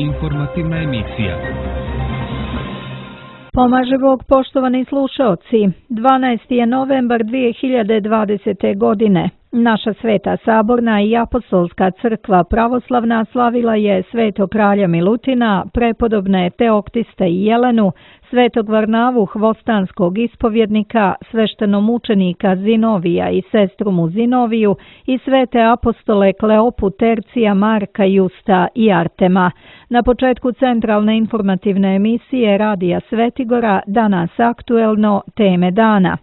Informativna emisija. Pomaže Bog, poštovani slušaoci. 12. je novembar 2020. godine. Naša Sveta Saborna i Apostolska crkva pravoslavna slavila je Svetog kralja Milutina, prepodobne Teoktiste i Jelenu, Svetog Varnavu hvostanskog ispovjednika, sveštenomučenika Zinovija i sestru mu Zinoviju i svete apostole Kleopu, Tercija, Marka, Justa i Artema. Na početku centralne informativne emisije Radija Svetigora danas aktuelno teme dana.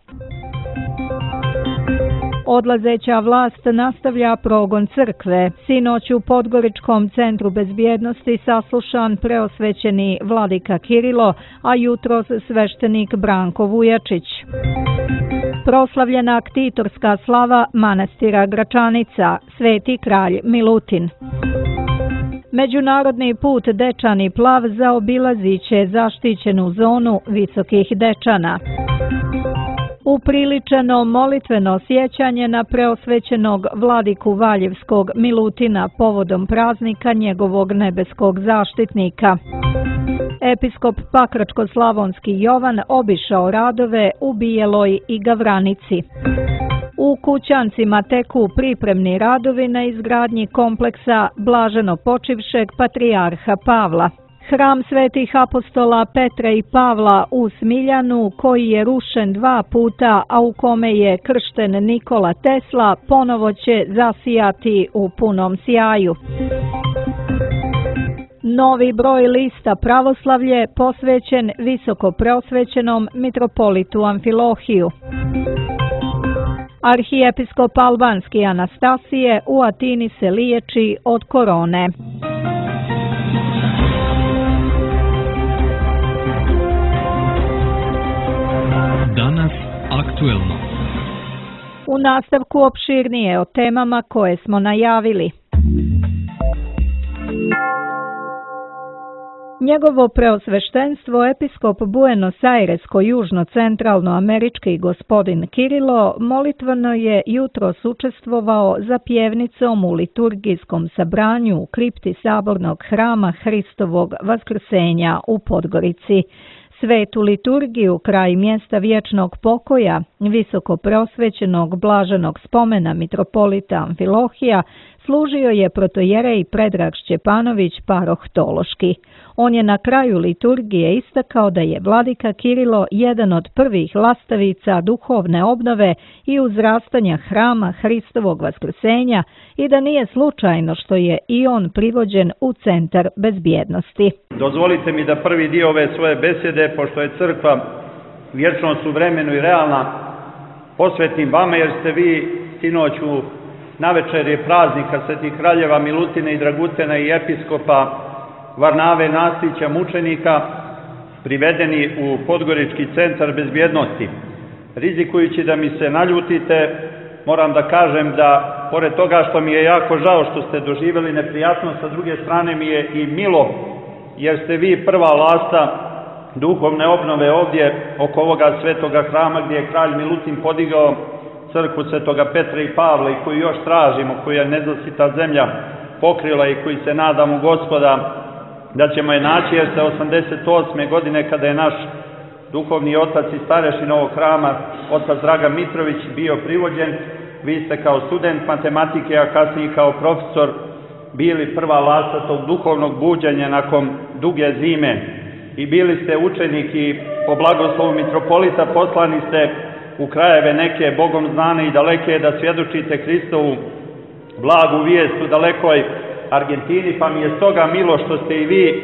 Odlazeća vlast nastavlja progon crkve. Sinoć u Podgoričkom centru bezbjednosti saslušan preosvećeni vladika Kirilo, a jutros sveštenik Branko Vujačić. Proslavljena ktitorska slava manastira Gračanica, Sveti kralj Milutin. Međunarodni put Dečani plav zaobilaziće zaštićenu zonu Visokih Dečana. Upriličeno molitveno sjećanje na preosvećenog vladiku Valjevskog Milutina povodom praznika njegovog nebeskog zaštitnika. Episkop Pakračko-slavonski Jovan obišao radove u Bijeloj i Gavranici. U Kućancima teku pripremni radovi na izgradnji kompleksa blaženo počivšeg patrijarha Pavla. Hram svetih apostola Petra i Pavla u Smiljanu, koji je rušen 2 puta, a u kome je kršten Nikola Tesla, ponovo će zasijati u punom sjaju. Novi broj lista Pravoslavlje posvećen visoko preosvećenom mitropolitu Amfilohiju. Arhijepiskop albanski Anastasije u Atini se liječi od korone. Danas aktuelno. U nastavku opširnije o temama koje smo najavili. Njegovo preosveštenstvo episkop Buenos Airesko-južno-centralno-američki gospodin Kirilo molitveno je jutros učestvovao za pjevnicom u liturgijskom sabranju u kripti sabornog hrama Hristovog vaskrsenja u Podgorici. Svetu liturgiju kraj mjesta vječnog pokoja, visoko preosvećenog blaženog spomena mitropolita Amfilohija, služio je protojerej Predrag Šćepanović paroh Tološki. On je na kraju liturgije istakao da je vladika Kirilo jedan od prvih lastavica duhovne obnove i uzrastanja hrama Hristovog vaskrsenja i da nije slučajno što je i on privođen u centar bezbjednosti. Dozvolite mi da prvi dio ove svoje besjede, pošto je crkva vječno suvremeno i realna, posvetim vama jer ste vi sinoć navečer je praznika svetih kraljeva Milutina i Dragutena i episkopa Varnave Nastića mučenika privedeni u Podgorički centar bezbjednosti. Rizikujući da mi se naljutite, moram da kažem da pored toga što mi je jako žao što ste doživjeli neprijatnost, sa druge strane mi je i milo jer ste vi prva lasta duhovne obnove ovdje oko ovoga svetoga hrama gdje je kralj Milutin podigao crkvu svetoga Petra i Pavla i koju još tražimo, koju je nezasita zemlja pokrila i koji se nadamo Gospoda da ćemo je naći, jer se 88. godine kada je naš duhovni otac i starešin ovog hrama, otac Dragan Mitrović, bio privođen, vi ste kao student matematike, a kasnije kao profesor bili prva lasta tog duhovnog buđenja nakon duge zime i bili ste učenik i po blagoslovu mitropolita poslani ste u krajeve neke Bogom znane i daleke da svjedočite Hristovu blagu vijest u dalekoj Argentini, pa mi je stoga milo što ste i vi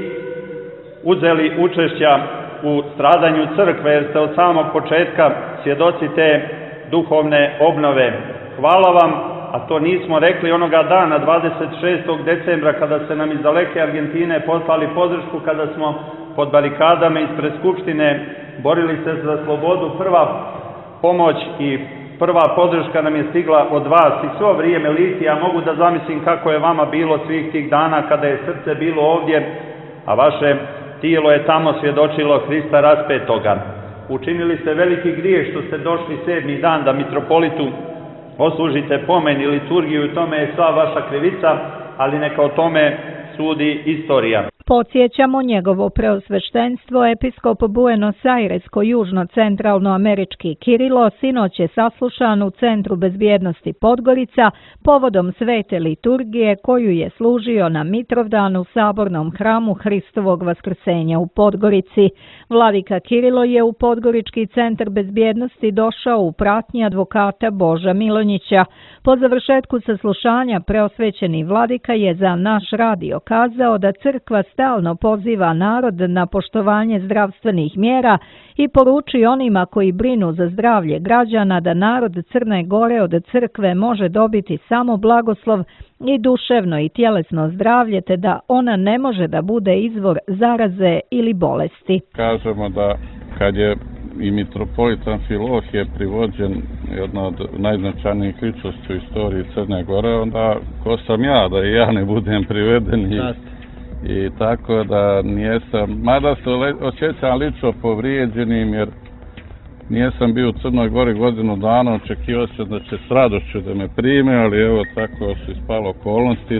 uzeli učešća u stradanju crkve, jer ste od samog početka svjedoci te duhovne obnove. Hvala vam, a to nismo rekli onoga dana, 26. decembra, kada ste nam iz daleke Argentine poslali podršku, kada smo pod barikadama ispred Skupštine borili se za slobodu. Prva pomoć i prva podrška nam je stigla od vas i svo vrijeme liti. Ja mogu da zamislim kako je vama bilo svih tih dana kada je srce bilo ovdje, a vaše tijelo je tamo svjedočilo Hrista raspetoga. Učinili ste veliki grijeh što ste došli 7. dan da mitropolitu oslužite pomen i liturgiju, i tome je sva vaša krivica, ali neka o tome sudi istorija. Podsjećamo, njegovo preosveštenstvo episkop Buenos Airesko-južno-centralnoamerički Kirilo sinoć je saslušan u Centru bezbjednosti Podgorica povodom svete liturgije koju je služio na Mitrovdan u sabornom hramu Hristovog vaskrsenja u Podgorici. Vladika Kirilo je u Podgorički centar bezbjednosti došao u pratnji advokata Boža Milonjića. Po završetku saslušanja preosvećeni vladika je za naš radio kazao da crkva stalno poziva narod na poštovanje zdravstvenih mjera i poruči onima koji brinu za zdravlje građana da narod Crne Gore od crkve može dobiti samo blagoslov i duševno i tjelesno zdravlje, te da ona ne može da bude izvor zaraze ili bolesti. Kažemo da kad je i mitropolit Amfilohije privođen, jedna od najznačajnijih ličnosti u istoriji Crne Gore, onda ko sam ja da i ja ne budem priveden i tako da nijesam, mada se osjećam lično povrijeđenim jer nijesam bio u Crnoj Gori godinu dana, očekivao sam da će s radošću da me prime, ali evo tako su ispalo okolnosti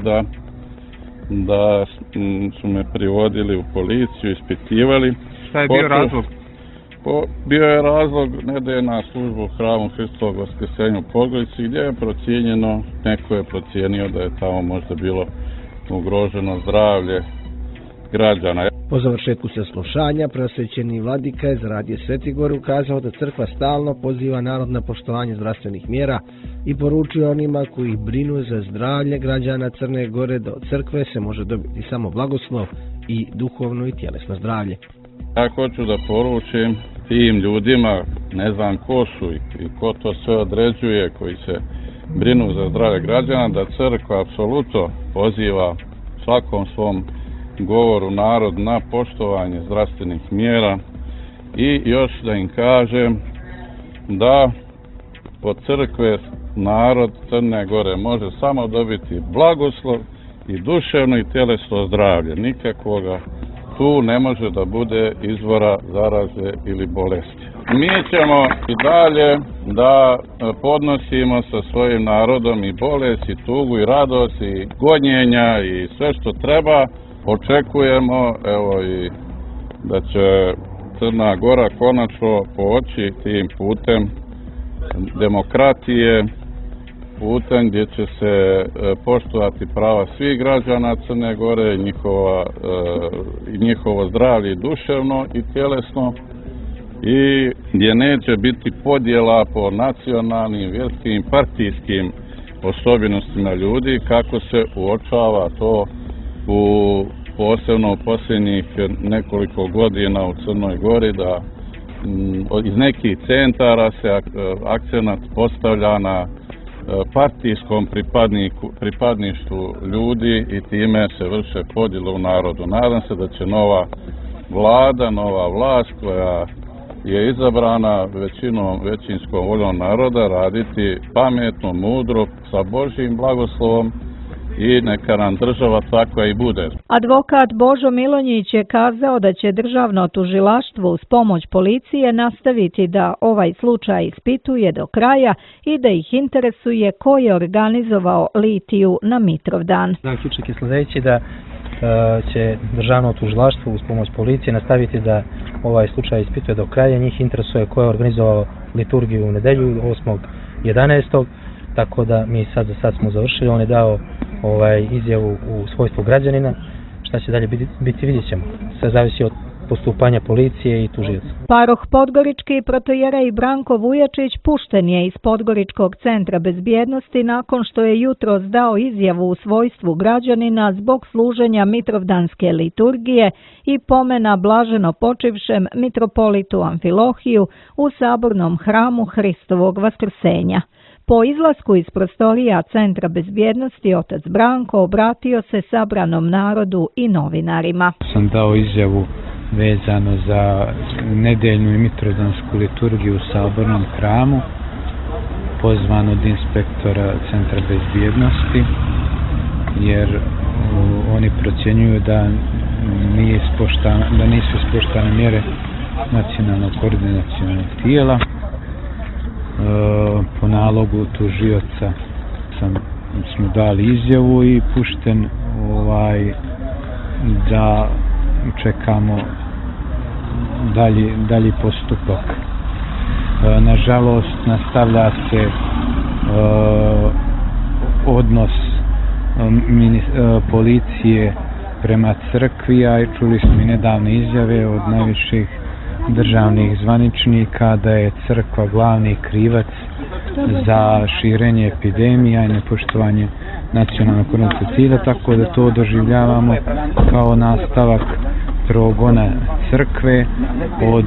da su me privodili u policiju, ispitivali. Šta je bio razlog? Bio je razlog nedeljna služba u hramu Hristovog vaskrsenja u Podgorici gdje je procijenjeno, neko je procijenio da je tamo možda bilo ugroženo zdravlje građana. Po završetku saslušanja preosvećeni vladika je za radio Sveti Gor ukazao da crkva stalno poziva narod na poštovanje zdravstvenih mjera i poručio onima koji brinu za zdravlje građana Crne Gore da od crkve se može dobiti samo blagoslov i duhovno i tjelesno zdravlje. Ja hoću da poručim tim ljudima, ne znam ko su i ko to sve određuje, koji se brinu za zdravlje građana, da crkva apsolutno poziva svakom svom govoru narod na poštovanje zdravstvenih mjera i još da im kažem da od crkve narod Crne Gore može samo dobiti blagoslov i duševno i tjelesno zdravlje. Nikakvoga tu ne može da bude izvora zaraze ili bolesti. Mi ćemo i dalje da podnosimo sa svojim narodom i bolest, i tugu, i radost, i gonjenja, i sve što treba. Očekujemo, evo i da će Crna Gora konačno poći tim putem demokratije, putem gdje će se poštovati prava svih građana Crne Gore i njihovo zdravlje duševno i tjelesno i gdje neće biti podjela po nacionalnim, vjerskim, partijskim osobenostima ljudi kako se uočava to posebno u posljednjih nekoliko godina u Crnoj Gori, da iz nekih centara se akcenat postavlja na partijskom pripadništvu ljudi i time se vrše podjele u narodu. Nadam se da će nova vlada, nova vlast koja je izabrana većinskom voljom naroda raditi pametno, mudro, sa Božjim blagoslovom i neka nam država takva i bude. Advokat Božo Milonjić je kazao da će državno tužilaštvo uz pomoć policije nastaviti da ovaj slučaj ispituje do kraja i da ih interesuje ko je organizovao litiju na Mitrovdan. Zaključak je sljedeći da će državno tužilaštvo uz pomoć policije nastaviti da ovaj slučaj ispituje do kraja. Njih interesuje ko je organizovao liturgiju u nedjelju 8.11. Tako da mi za sad smo završili. On je dao izjavu u svojstvu građanina. Šta će dalje biti vidjet ćemo. Sve zavisi od postupanja policije i tužioca. Paroh Podgorički protojerej Branko Vujačić pušten je iz Podgoričkog centra bezbjednosti nakon što je jutros dao izjavu u svojstvu građanina zbog služenja mitrovdanske liturgije i pomena blaženo počivšem mitropolitu Amfilohiju u sabornom hramu Hristovog vaskrsenja. Po izlasku iz prostorija Centra bezbjednosti otac Branko obratio se sabranom narodu i novinarima. Sam dao izjavu vezano za nedeljnu i mitrovdansku liturgiju u sabornom hramu, pozvan od inspektora Centra bezbjednosti, jer oni procjenjuju da nisu ispoštovane mjere nacionalnog koordinacionog tijela. Po nalogu tužioca smo dali izjavu i pušten da čekamo dalji postupak. Nažalost, nastavlja se odnos policije prema crkvi, a čuli smo i nedavne izjave od najviših državnih zvaničnika da je crkva glavni krivac za širenje epidemija i nepoštovanje nacionalnog koordinacionog cilja, tako da to doživljavamo kao nastavak progona crkve od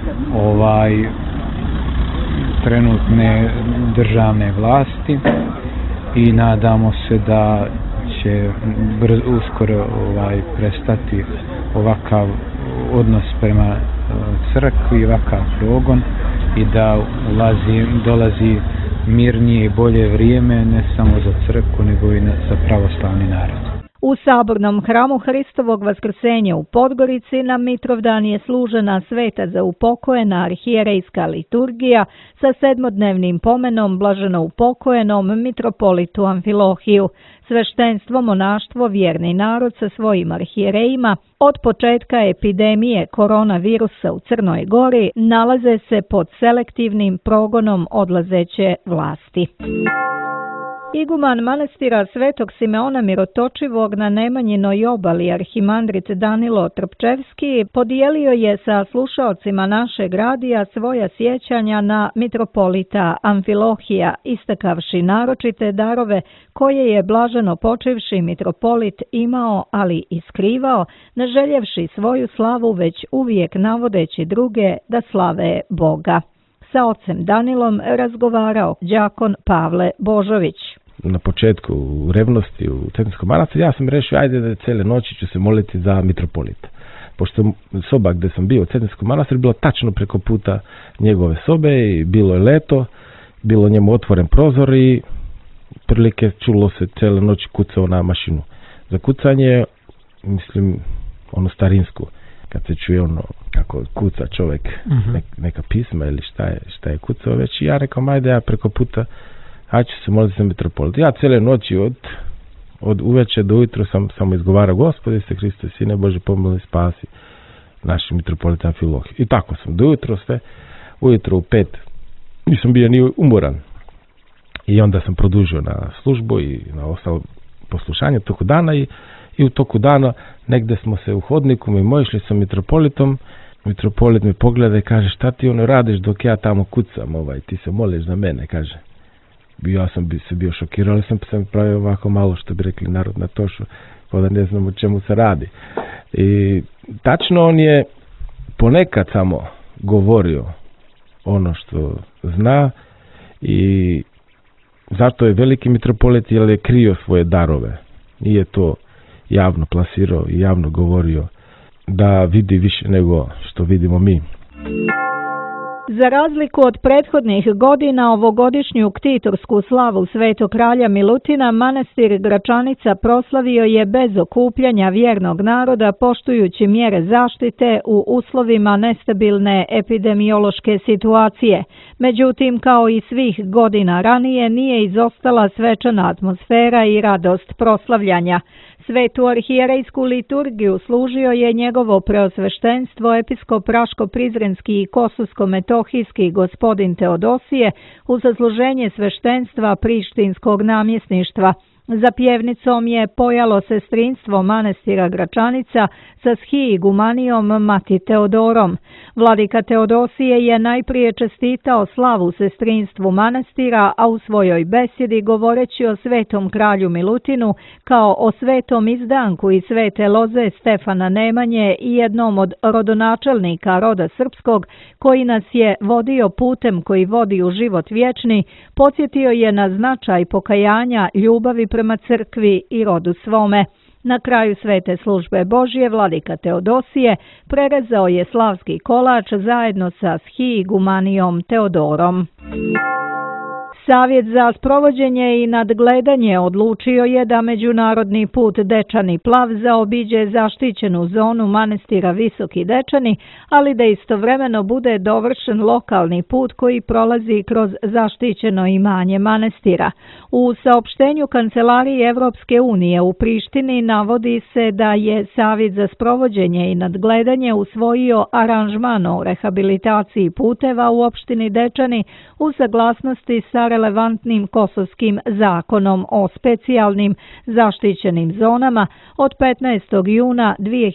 trenutne državne vlasti i nadamo se da će uskoro prestati ovakav odnos prema crkvi, ovakav progon i da dolazi mirnije i bolje vrijeme ne samo za crkvu nego i za pravoslavni narod. U sabornom hramu Hristovog vaskrsenja u Podgorici na Mitrovdan je služena sveta za upokojena arhijerejska liturgija sa 7-dnevnim pomenom blaženoupokojnom mitropolitu Amfilohiju. Sveštenstvo, monaštvo, vjerni narod sa svojim arhijerejima od početka epidemije koronavirusa u Crnoj Gori nalaze se pod selektivnim progonom odlazeće vlasti. Iguman manastira Svetog Simeona Mirotočivog na Nemanjinoj obali arhimandrit Danilo Trpčevski podijelio je sa slušaocima našeg radija svoja sjećanja na mitropolita Amfilohija, istakavši naročite darove koje je blaženo počivši mitropolit imao, ali i skrivao, ne željevši svoju slavu, već uvijek navodeći druge da slave Boga. Sa ocem Danilom razgovarao đakon Pavle Božović. Na početku u revnosti u Cetinskom manastiru ja sam rešio ajde da cijele noći ću se moliti za mitropolita. Pošto soba gdje sam bio u Cetinskom manastiru bilo tačno preko puta njegove sobe i bilo je leto, bilo njemu otvoren prozor i prilike čulo se cijele noći kucao na mašinu. Za kucanje, mislim, ono starinsku, kad se čuje ono kako kuca čovjek neka pisma ili šta je kucao već i ja rekao ajde ja preko puta ću se moliti za mitropolita. Ja cijele noći od uveče do ujutro sam izgovarao Gospodi se Hriste, Sine Bože, pomili spasi naši mitropolita Amfilohiju. I tako sam do ujutro sve, ujutro u 5 nisam bio ni umoran. I onda sam produžio na službu i na ostalo poslušanje toku dana i u toku dana negdje smo se u hodniku mimo išli sa mitropolitom. Mitropolit mi pogleda i kaže šta ti radiš dok ja tamo kucam, ti se moliš za mene, kaže. Ja sam se bio šokirao, ali sam pravio ovako malo, što bi rekli narod na tošu, pa da ne znam o čemu se radi. I tačno on je ponekad samo govorio ono što zna i zato je veliki mitropolit jer je krio svoje darove. Nije to javno plasirao i javno govorio da vidi više nego što vidimo mi. Za razliku od prethodnih godina, ovogodišnju ktitorsku slavu Svetog kralja Milutina manastir Gračanica proslavio je bez okupljanja vjernog naroda, poštujući mjere zaštite u uslovima nestabilne epidemiološke situacije. Međutim, kao i svih godina ranije, nije izostala svečana atmosfera i radost proslavljanja. Svetu arhijerejsku liturgiju služio je njegovo preosveštenstvo episkop Raško-Prizrenski i Kososko-Metohijski gospodin Teodosije u zasluženje sveštenstva Prištinskog namjesništva. Za pjevnicom je pojalo sestrinstvo manastira Gračanica sa shigumanijom Mati Teodorom. Vladika Teodosije je najprije čestitao slavu sestrinstvu manastira, a u svojoj besjedi govoreći o svetom kralju Milutinu kao o svetom izdanku i svete loze Stefana Nemanje i jednom od rodonačelnika roda srpskog koji nas je vodio putem koji vodi u život vječni, podsjetio je na značaj pokajanja, ljubavi prema crkvi i rodu svome. Na kraju svete službe Božje vladika Teodosije prerezao je slavski kolač zajedno sa shigumanijom Teodorom. Savjet za sprovođenje i nadgledanje odlučio je da međunarodni put Dečani Plav zaobiđe zaštićenu zonu manastira Visoki Dečani, ali da istovremeno bude dovršen lokalni put koji prolazi kroz zaštićeno imanje manastira. U saopštenju Kancelarije Evropske unije u Prištini navodi se da je Savjet za sprovođenje i nadgledanje usvojio aranžman o rehabilitaciji puteva u opštini Dečani u saglasnosti sa relevantnim kosovskim zakonom o specijalnim zaštićenim zonama od 15. juna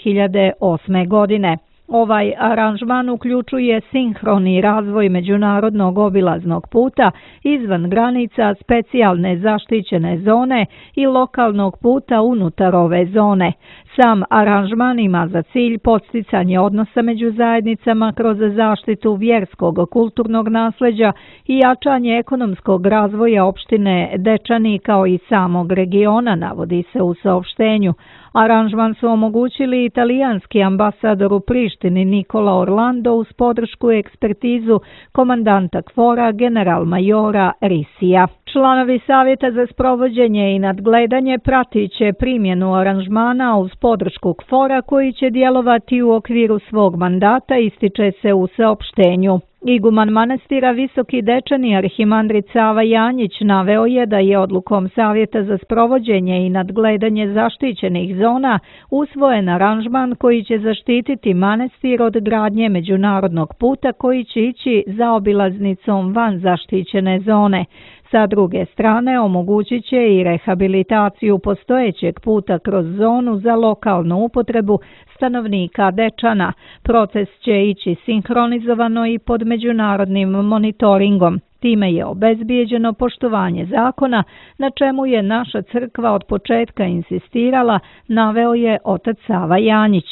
2008. godine. Ovaj aranžman uključuje sinhroni razvoj međunarodnog obilaznog puta izvan granica specijalne zaštićene zone i lokalnog puta unutar ove zone. Sam aranžman ima za cilj podsticanje odnosa među zajednicama kroz zaštitu vjerskog kulturnog nasleđa i jačanje ekonomskog razvoja opštine Dečani kao i samog regiona, navodi se u saopštenju. Aranžman su omogućili italijanski ambasador u Prištini Nikola Orlando uz podršku i ekspertizu komandanta KFOR-a general-majora Risija. Članovi Savjeta za sprovođenje i nadgledanje pratit će primjenu aranžmana uz podršku KFOR-a koji će djelovati u okviru svog mandata, ističe se u saopštenju. Iguman manastira Visoki Dečani arhimandrit Sava Janjić naveo je da je odlukom Savjeta za sprovođenje i nadgledanje zaštićenih zona usvojen aranžman koji će zaštititi manastir od gradnje međunarodnog puta koji će ići zaobilaznicom van zaštićene zone. Sa druge strane, omogućit će i rehabilitaciju postojećeg puta kroz zonu za lokalnu upotrebu stanovnika Dečana. Proces će ići sinhronizovano i pod međunarodnim monitoringom. Time je obezbijeđeno poštovanje zakona, na čemu je naša crkva od početka insistirala, naveo je otac Sava Janjić.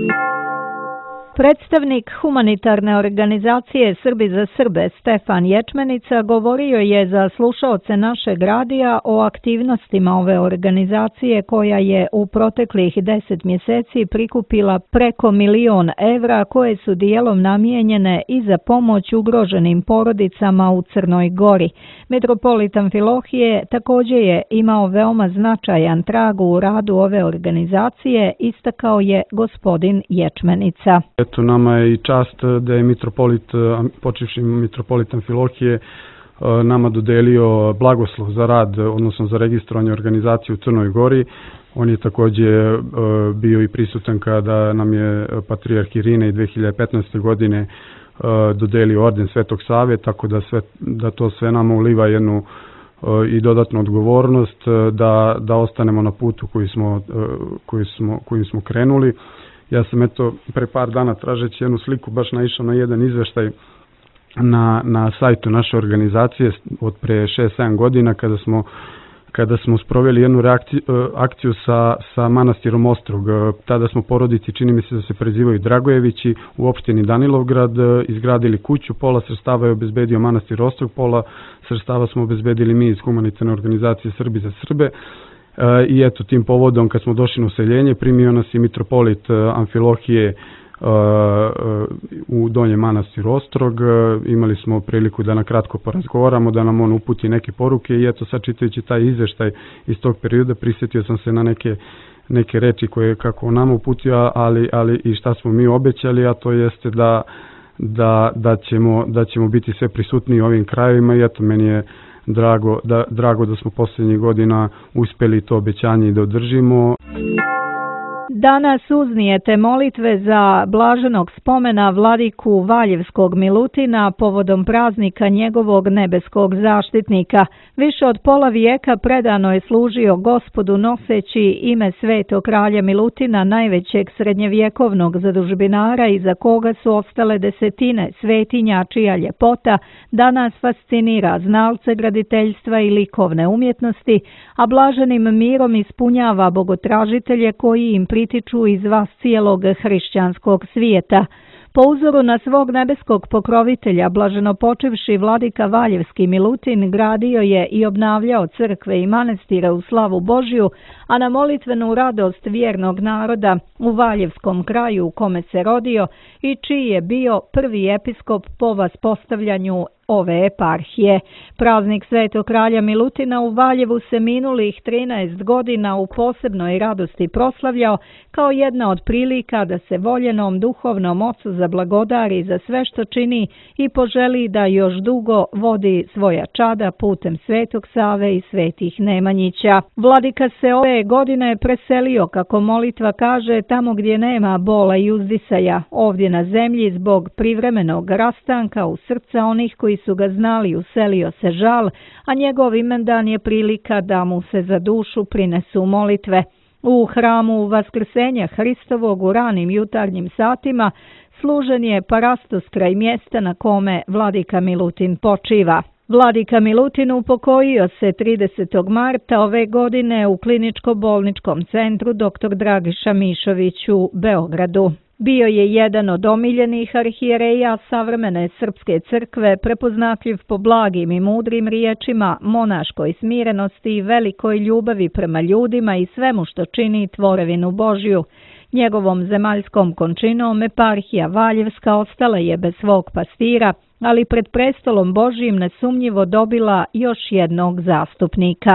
Predstavnik humanitarne organizacije Srbi za Srbe Stefan Ječmenica govorio je za slušaoce našeg radija o aktivnostima ove organizacije koja je u proteklih 10 mjeseci prikupila preko 1.000.000 evra koje su dijelom namijenjene i za pomoć ugroženim porodicama u Crnoj Gori. Mitropolit Amfilohije također je imao veoma značajan trag u radu ove organizacije, istakao je gospodin Ječmenica. Eto, nama je i čast da je počivši mitropolit Amfilohije nama dodelio blagoslov za rad, odnosno za registrovanje organizacije u Crnoj Gori. On je također bio i prisutan kada nam je patrijarh Irinej 2015. godine dodelio orden Svetog Save, tako da to sve nama uliva jednu i dodatnu odgovornost da ostanemo na putu kojim smo krenuli. Ja sam pre par dana tražeći jednu sliku baš naišao na jedan izveštaj na sajtu naše organizacije od pre 6-7 godina kada smo sproveli jednu akciju sa manastirom Ostrog. Tada smo porodici, čini mi se da se prezivaju Dragojevići, u opštini Danilovgrad izgradili kuću, pola sredstava je obezbedio manastir Ostrog, pola sredstava smo obezbedili mi iz humanitarne organizacije Srbi za Srbe. I eto, tim povodom kad smo došli na useljenje primio nas i mitropolit Amfilohije u Donjem manastiru Ostrog. Imali smo priliku da na kratko porazgovaramo, da nam on uputi neke poruke i eto, sad čitajući taj izveštaj iz tog perioda prisjetio sam se na neke reči koje kako on nam uputio, ali i šta smo mi obećali, a to jeste da ćemo biti sve prisutniji u ovim krajevima i eto, meni je drago da smo posljednjih godina uspjeli to obećanje i da održimo. Danas uznijete molitve za blaženog spomena vladiku Valjevskog Milutina povodom praznika njegovog nebeskog zaštitnika. Više od pola vijeka predano je služio Gospodu noseći ime Svetog kralja Milutina, najvećeg srednjevjekovnog zadužbinara iza koga su ostale desetine svetinja čija ljepota danas fascinira znalce graditeljstva i likovne umjetnosti, a blaženim mirom ispunjava bogotražitelje koji im pritiču iz vas cijelog hrišćanskog svijeta. Po uzoru na svog nebeskog pokrovitelja, blaženopočivši vladika Valjevski Milutin gradio je i obnavljao crkve i manastire u slavu Božju, a na molitvenu radost vjernog naroda u Valjevskom kraju u kome se rodio i čiji je bio prvi episkop po vaspostavljanju ove eparhije. Praznik Svetog kralja Milutina u Valjevu se minulih 13 godina u posebnoj radosti proslavljao kao jedna od prilika da se voljenom duhovnom ocu zablagodari za sve što čini i poželi da još dugo vodi svoja čada putem Svetog Save i Svetih Nemanjića. Vladika se ove godine preselio, kako molitva kaže, tamo gdje nema bola i uzdisaja, ovdje na zemlji zbog privremenog rastanka u srca onih koji su ga znali uselio se žal, a njegov imendan je prilika da mu se za dušu prinesu molitve. U hramu Vaskrsenja Hristovog u ranim jutarnjim satima služen je parastos kraj mjesta na kome vladika Milutin počiva. Vladika Milutin upokojio se 30. marta ove godine u kliničko-bolničkom centru dr. Dragiša Mišović u Beogradu. Bio je jedan od omiljenih arhijereja savremene srpske crkve, prepoznatljiv po blagim i mudrim riječima, monaškoj smirenosti i velikoj ljubavi prema ljudima i svemu što čini tvorevinu Božju. Njegovom zemaljskom končinom eparhija Valjevska ostala je bez svog pastira, ali pred prestolom Božjim nesumnjivo dobila još jednog zastupnika.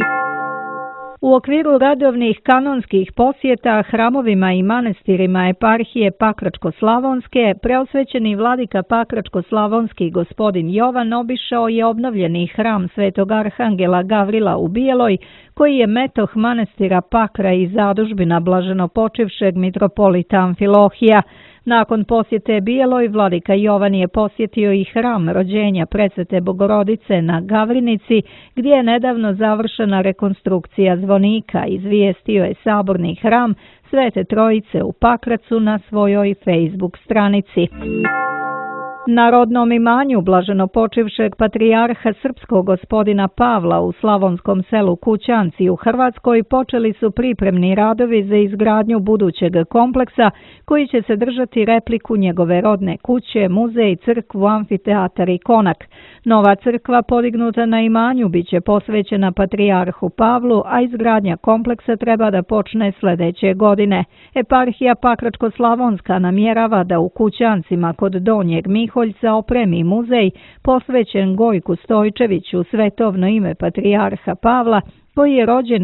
U okviru radovnih kanonskih posjeta hramovima i manastirima eparhije Pakračko-slavonske, preosvećeni vladika Pakračko-slavonski gospodin Jovan obišao je obnovljeni hram Svetog Arhangela Gavrila u Bijeloj, koji je metoh manastira Pakra i zadužbina blaženopočivšeg mitropolita Amfilohija. Nakon posjete Bijeloj, vladika Jovan je posjetio i hram rođenja Presvete Bogorodice na Gavrinici, gdje je nedavno završena rekonstrukcija zvonika, izvijestio je saborni hram Svete Trojice u Pakracu na svojoj Facebook stranici. Na rodnom imanju blaženopočivšeg patrijarha srpskog gospodina Pavla u slavonskom selu Kućanci u Hrvatskoj počeli su pripremni radovi za izgradnju budućeg kompleksa koji će se držati repliku njegove rodne kuće, muzej, crkvu, amfiteatar i konak. Nova crkva podignuta na imanju biće posvećena patrijarhu Pavlu, a izgradnja kompleksa treba da počne sljedeće godine. Eparhija Pakračko-slavonska namjerava da u Kućancima kod Donjeg Miholjca opremi muzej posvećen Gojku Stojčeviću, svetovno ime patrijarha Pavla, koji je rođen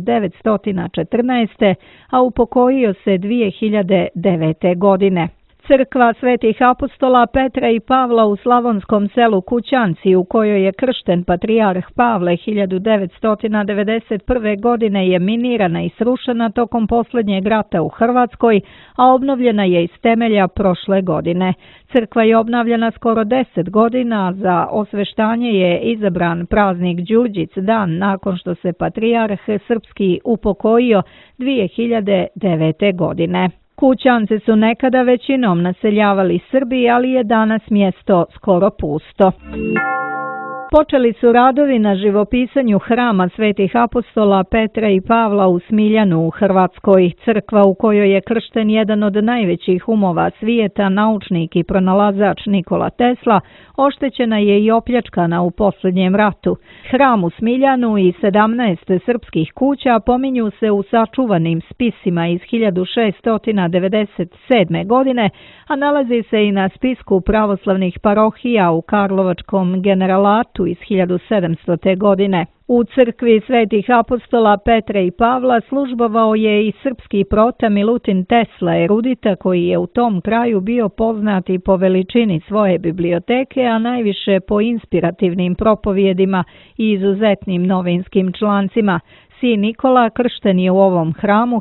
1914. a upokojio se 2009. godine. Crkva Svetih apostola Petra i Pavla u slavonskom selu Kućanci, u kojoj je kršten patrijarh Pavle 1991. godine, je minirana i srušena tokom posljednjeg rata u Hrvatskoj, a obnovljena je iz temelja prošle godine. Crkva je obnavljana skoro 10 godina, za osveštanje je izabran praznik Đurđic dan nakon što se patrijarh srpski upokojio 2009. godine. Kućance su nekada većinom naseljavali Srbi, ali je danas mjesto skoro pusto. Počeli su radovi na živopisanju hrama Svetih apostola Petra i Pavla u Smiljanu u Hrvatskoj. Crkva u kojoj je kršten jedan od najvećih umova svijeta, naučnik i pronalazač Nikola Tesla, oštećena je i opljačkana u posljednjem ratu. Hram u Smiljanu i 17 srpskih kuća pominju se u sačuvanim spisima iz 1697. godine, a nalazi se i na spisku pravoslavnih parohija u Karlovačkom generalatu iz 1700. godine. U crkvi Svetih apostola Petra i Pavla službovao je i srpski prota Milutin Tesla, erudita koji je u tom kraju bio poznat i po veličini svoje biblioteke, a najviše po inspirativnim propovjedima i izuzetnim novinskim člancima. Sin Nikola kršten je u ovom hramu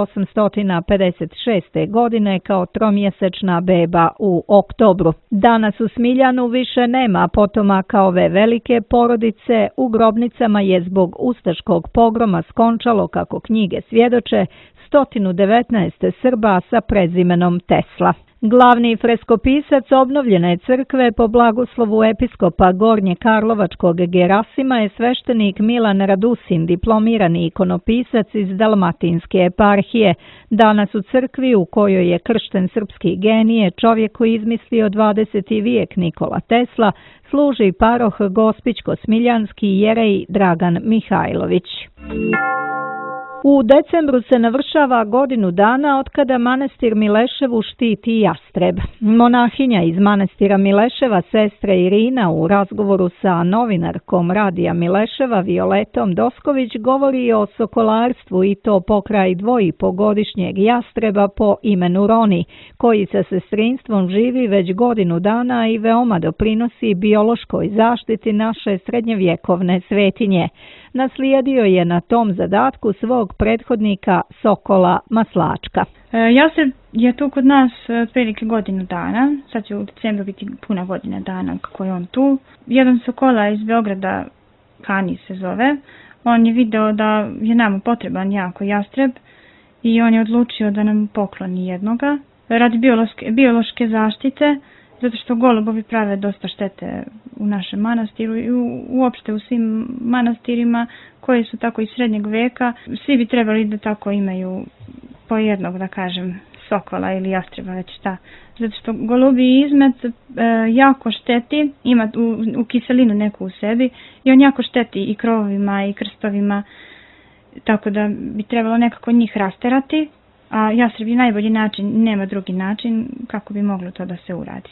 1856. godine kao tromjesečna beba u oktobru. Danas u Smiljanu više nema potomaka ove velike porodice. U grobnicama je zbog ustaškog pogroma skončalo, kako knjige svjedoče, 119 Srba sa prezimenom Tesla. Glavni freskopisac obnovljene crkve po blagoslovu episkopa Gornje Karlovačkog Gerasima je sveštenik Milan Radusin, diplomirani ikonopisac iz Dalmatinske eparhije. Danas u crkvi u kojoj je kršten srpski genije, čovjek koji izmislio 20. vijek Nikola Tesla, služi paroh Gospićko-Smiljanski jerej Dragan Mihajlović. U decembru se navršava godinu dana otkada manastir Mileševu štiti jastreb. Monahinja iz manastira Mileševa, sestra Irina, u razgovoru sa novinarkom radija Mileševa Violetom Dosković govori o sokolarstvu i to pokraj 2,5-godišnjeg jastreba po imenu Roni, koji sa sestrinstvom živi već godinu dana i veoma doprinosi biološkoj zaštiti naše srednjevjekovne svetinje. Naslijedio je na tom zadatku svog prethodnika Sokola Maslačka. Jastreb je tu kod nas otprilike godinu dana, sad će u decembru biti puna godina dana kako je on tu. Jedan Sokola iz Beograda, Kani se zove, on je video da je nama potreban jako jastreb i on je odlučio da nam pokloni jednoga radi biološke zaštite, zato što golubovi prave dosta štete u našem manastiru i uopšte u svim manastirima koji su tako iz srednjeg veka. Svi bi trebali da tako imaju po jednog, da kažem, sokola ili jastreba, već šta. Zato što golubi izmet jako šteti, ima u kiselinu neku u sebi i on jako šteti i krovovima i krstovima, tako da bi trebalo nekako njih rasterati. A jastreb je najbolji način, nema drugi način kako bi moglo to da se uradi.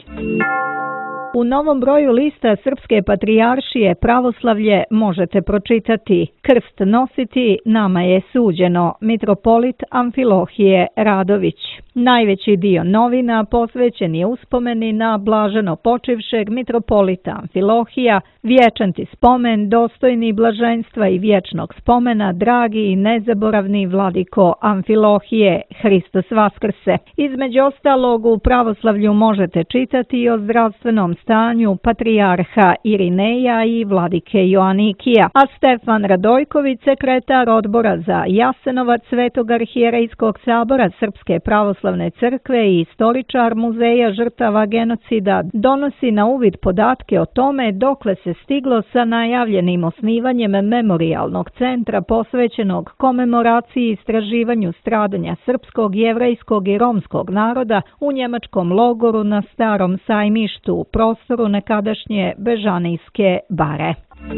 U novom broju lista Srpske patrijaršije Pravoslavlje možete pročitati: Krst nositi nama je suđeno, mitropolit Amfilohije Radović. Najveći dio novina posvećen je uspomeni na blaženo počivšeg mitropolita Amfilohija, vječanti spomen, dostojni blaženstva i vječnog spomena, dragi i nezaboravni vladiko Amfilohije, Hristos vaskrse. Između ostalog, u Pravoslavlju možete čitati i o zdravstvenom stanju patrijarha Irineja i vladike Joanikija, a Stefan Radojković, sekretar odbora za Jasenovac Svetog arhijerejskog sabora Srpske pravoslavne crkve i istoričar Muzeja žrtava genocida, donosi na uvid podatke o tome dokle se stiglo sa najavljenim osnivanjem memorijalnog centra posvećenog komemoraciji i istraživanju stradanja srpskog, jevrejskog i romskog naroda u njemačkom logoru na Starom sajmištu u prostoru nekadašnje Bežanijske bare.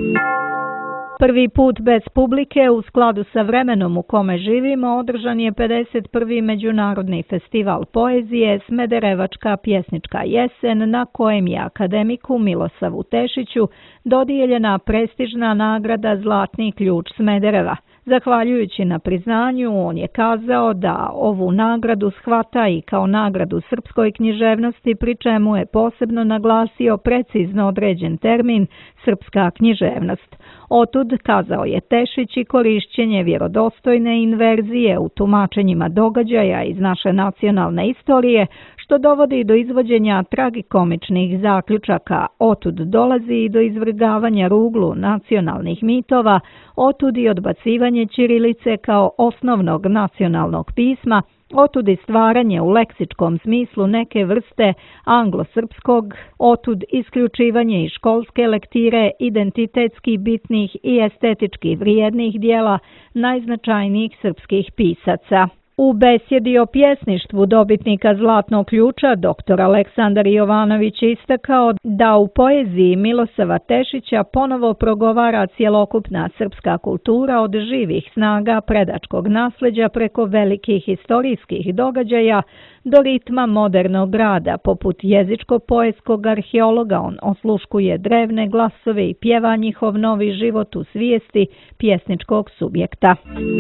Prvi put bez publike u skladu sa vremenom u kome živimo održan je 51. Međunarodni festival poezije Smederevačka pjesnička jesen, na kojem je akademiku Milosavu Tešiću dodijeljena prestižna nagrada Zlatni ključ Smedereva. Zahvaljujući na priznanju, on je kazao da ovu nagradu shvata i kao nagradu srpskoj književnosti, pri čemu je posebno naglasio precizno određen termin srpska književnost. Otud, kazao je Tešić, i korišćenje vjerodostojne inverzije u tumačenjima događaja iz naše nacionalne istorije, što dovodi do izvođenja tragikomičnih zaključaka. Otud dolazi i do izvrgavanja ruglu nacionalnih mitova, otud i odbacivanje ćirilice kao osnovnog nacionalnog pisma, otud i stvaranje u leksičkom smislu neke vrste anglosrpskog, otud isključivanje iz školske lektire identitetski bitnih i estetički vrijednih dijela najznačajnijih srpskih pisaca. U besjedi o pjesništvu dobitnika Zlatnog ključa dr. Aleksandar Jovanović istakao da u poeziji Milosava Tešića ponovo progovara cjelokupna srpska kultura od živih snaga predačkog nasljeđa preko velikih historijskih događaja do ritma modernog rada. Poput jezičko-poetskog arheologa on osluškuje drevne glasove i pjeva njihov novi život u svijesti pjesničkog subjekta.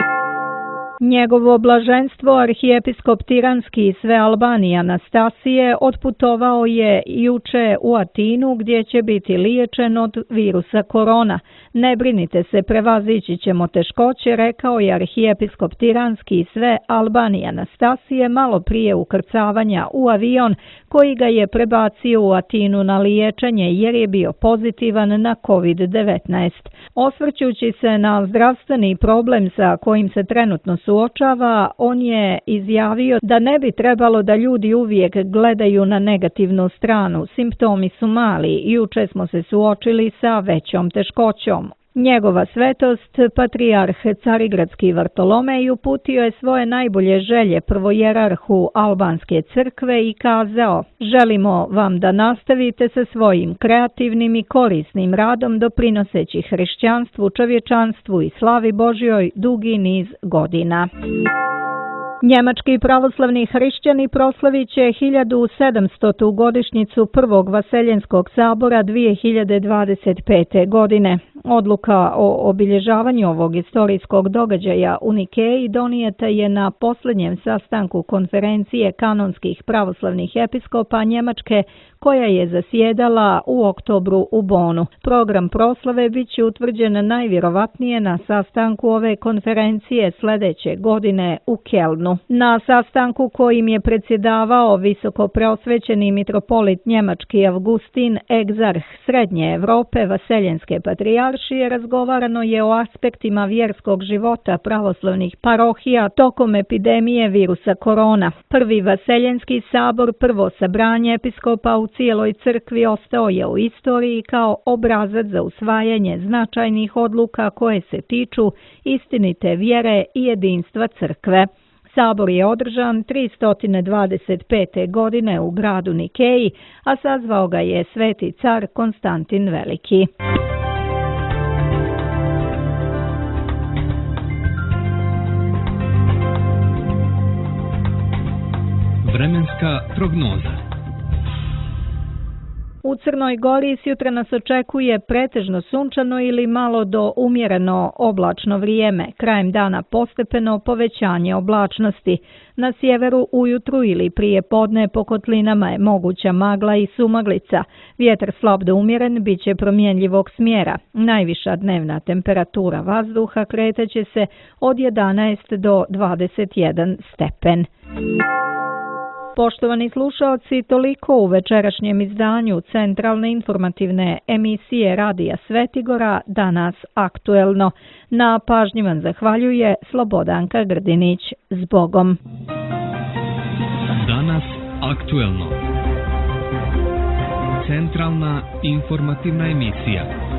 Njegovo blaženstvo arhijepiskop Tiranski i sve Albanije Anastasije otputovao je juče u Atinu, gdje će biti liječen od virusa korona. Ne brinite se, prevazići ćemo teškoće, rekao je arhijepiskop Tiranski i sve Albanije Anastasije malo prije ukrcavanja u avion koji ga je prebacio u Atinu na liječenje jer je bio pozitivan na COVID-19. Osvrćući se na zdravstveni problem sa kojim se trenutno suočava, on je izjavio da ne bi trebalo da ljudi uvijek gledaju na negativnu stranu. Simptomi su mali, juče smo se suočili sa većom teškoćom. Njegova svetost, patrijarh Carigradski Vartolomej, uputio je svoje najbolje želje prvojerarhu albanske crkve i kazao: želimo vam da nastavite sa svojim kreativnim i korisnim radom doprinoseći hrišćanstvu, čovječanstvu i slavi Božjoj dugi niz godina. Njemački pravoslavni hrišćani proslavit će 1700. godišnjicu Prvog Vaseljenskog sabora 2025. godine. Odluka o obilježavanju ovog istorijskog događaja u Nikeji donijeta je na posljednjem sastanku konferencije kanonskih pravoslavnih episkopa Njemačke, koja je zasjedala u oktobru u Bonu. Program proslave bit će utvrđen najvjerovatnije na sastanku ove konferencije sljedeće godine u Kelnu. Na sastanku kojim je predsjedavao visoko preosvećeni mitropolit njemački Augustin, egzarh Srednje Europe, Vaseljenske patrijaršije, razgovarano je o aspektima vjerskog života pravoslavnih parohija tokom epidemije virusa korona. Prvi Vaseljenski sabor, prvo sabranje episkopa u cijeloj crkvi, ostao je u istoriji kao obrazac za usvajanje značajnih odluka koje se tiču istinite vjere i jedinstva crkve. Sabor je održan 325. godine u gradu Nikeji, a sazvao ga je sveti car Konstantin Veliki. Vremenska prognoza. U Crnoj Gori sjutra nas očekuje pretežno sunčano ili malo do umjereno oblačno vrijeme. Krajem dana postepeno povećanje oblačnosti. Na sjeveru ujutru ili prije podne po kotlinama je moguća magla i sumaglica. Vjetar slab do umjeren bit će promjenjivog smjera. Najviša dnevna temperatura vazduha kretaće se od 11 do 21 stepen. Poštovani slušalci, toliko u večerašnjem izdanju centralne informativne emisije Radija Svetigora, danas aktuelno. Na pažnji vam zahvaljuje Slobodanka Grdinić. Zbogom. Danas aktuelno. Centralna informativna emisija.